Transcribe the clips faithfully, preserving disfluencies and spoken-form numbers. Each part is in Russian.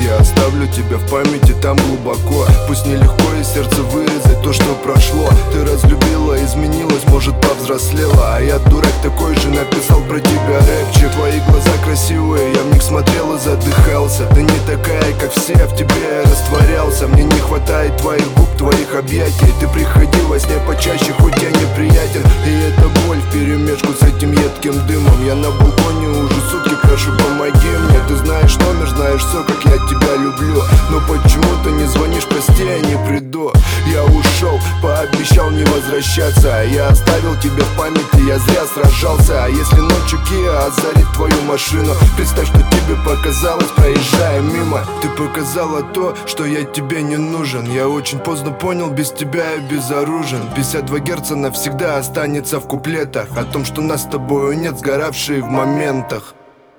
Я оставлю тебя в памяти там глубоко. Пусть нелегко из сердца вырезать то, что прошло. Ты разлюбила, изменилась, может повзрослела, а я дурак такой же написал про тебя рэпчик. Твои глаза красивые, я в них смотрел и задыхался. Ты не такая, как все, в тебе я растворялся. Мне не хватает твоих губ, твоих объятий. Ты приходи во сне почаще, хоть я неприятен. И эта боль вперемешку с этим едким дымом. Я на балконе уже сутки прошу, помоги мне. Ты знаешь номер, знаешь все, как я тебя люблю. Но почему ты не звонишь, прости, я не приду. Я ушел, пообещал не возвращаться. Я оставил тебя в памяти, я зря сражался. А если ночью Kia озарит твою машину, представь, что тебе показалось, проезжая мимо. Ты показала то, что я тебе не нужен. Я очень поздно понял, без тебя я безоружен. пятьдесят два герца навсегда останется в куплетах о том, что нас с тобою нет, сгоравшие в моментах.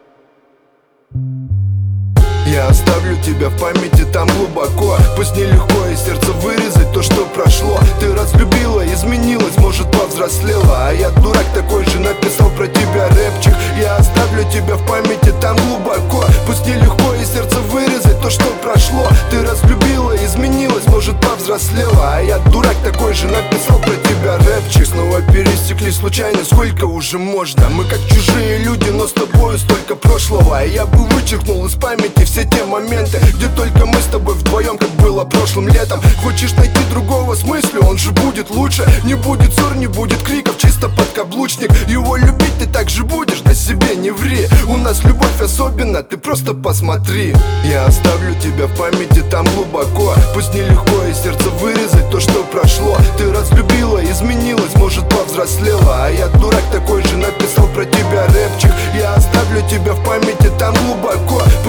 Я оставлю тебя в памяти там глубоко. Пусть нелегко из сердца вырезать то, что прошло. Ты разлюбила, изменилась, может повзрослела, а я дурак такой же написал про тебя рэпчик. Я оставлю тебя в памяти там глубоко. Пусть нелегко из сердца вырезать то, что прошло. Ты разлюбила, изменилась, может повзрослела, а я дурак такой же написал про тебя рэпчик. Снова пересекли случайно, сколько уже можно? Мы как чужие люди, но с тобою столько прошлого. И я бы вычеркнул из памяти все те моменты, где только мы с тобой вдвоем, как было прошлым летом. Хочешь найти другого смысла, он же будет лучше. Не будет ссор, не будет криков, чисто подкаблучник. Его любить ты так же будешь, да себе не ври. У нас любовь особенна, ты просто посмотри. Я оставлю тебя в памяти там глубоко. Пусть нелегко из сердца вырезать то, что прошло. Ты разлюбила, изменилась, может повзрослела, а я дурак такой же написал про тебя рэпчик. Я оставлю тебя в памяти там глубоко.